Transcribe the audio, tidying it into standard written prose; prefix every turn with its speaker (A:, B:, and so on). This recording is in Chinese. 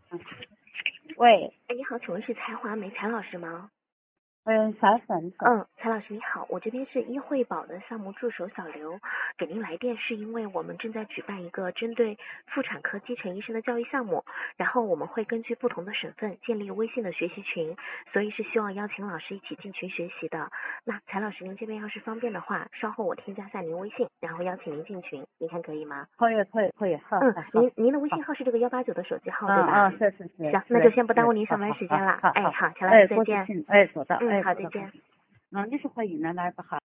A: 喂，
B: 哎，你好，请问是才华梅才老师吗？
A: 啥事儿？你说。
B: 才老师你好，我这边是医惠宝的项目助手小刘，给您来电是因为我们正在举办一个针对妇产科基层医生的教育项目，然后我们会根据不同的省份建立微信的学习群，所以是希望邀请老师一起进群学习的。那才老师您这边要是方便的话，稍后我添加下您微信，然后邀请您进群，您看可以吗？
A: 可以，好，
B: 您的微信号是这个189的手机号对吧？
A: 是，
B: 行，那就先不耽误您上班时间了。哎，好，乔老师再见。
A: 做到，
B: 好，再见。
A: 你是怀孕了来不好？